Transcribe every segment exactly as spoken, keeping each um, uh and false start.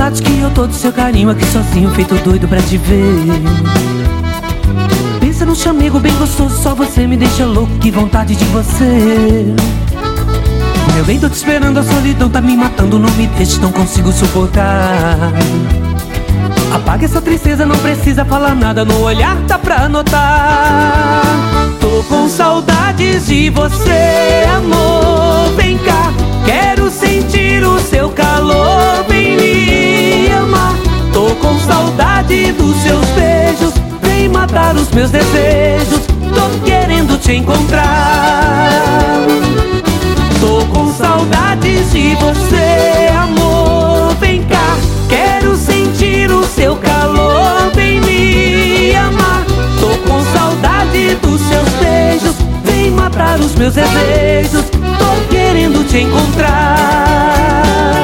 saudade que eu tô do seu carinho aqui sozinho, feito doido pra te ver. Pensa num chamego bem gostoso, só você me deixa louco, que vontade de você. Meu bem, tô te esperando, a solidão tá me matando, não me deixe, não consigo suportar. Apaga essa tristeza, não precisa falar nada, no olhar tá pra notar. Tô com saudades de você, amor, vem cá. Quero sentir o seu calor, vem me amar. Tô com saudade dos seus beijos, vem matar os meus desejos. Tô querendo te encontrar. Tô com saudades de você, amor, vem cá. Quero sentir o seu calor, vem me amar. Tô com saudade dos seus beijos, vem matar os meus desejos. Tô querendo te encontrar.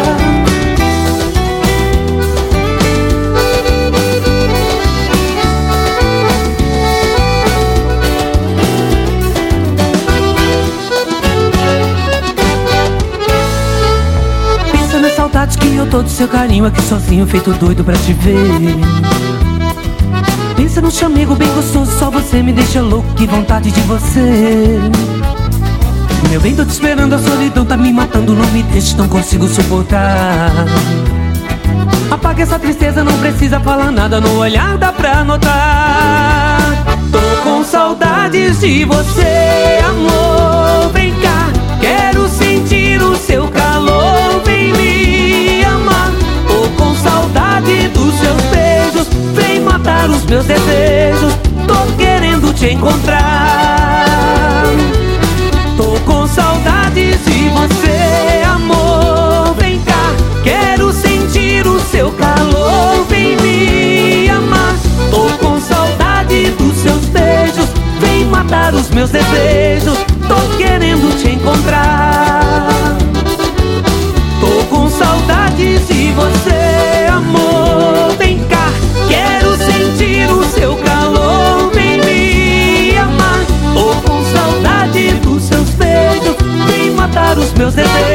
Pensa na saudade que eu tô do seu carinho aqui sozinho, feito doido pra te ver. Pensa num chamego bem gostoso, só você me deixa louco, que vontade de você. Meu bem, tô te esperando, a solidão tá me matando, não me deixe, não consigo suportar. Apaga essa tristeza, não precisa falar nada, no olhar dá pra notar. Tô com saudades de você, amor, vem cá. Quero sentir o seu calor, vem me amar. Tô com saudade dos seus beijos, vem matar os meus desejos. Tô querendo te encontrar. Tô com saudades de você, amor, vem cá. Quero sentir o seu calor, vem me amar. Tô com saudade dos seus beijos, vem matar os meus desejos. Tô querendo te encontrar. Tô com saudades de você, amor, vem cá. Quero sentir o seu calor, vem me amar. Tô com saudade dos seus beijos, vem matar os meus desejos.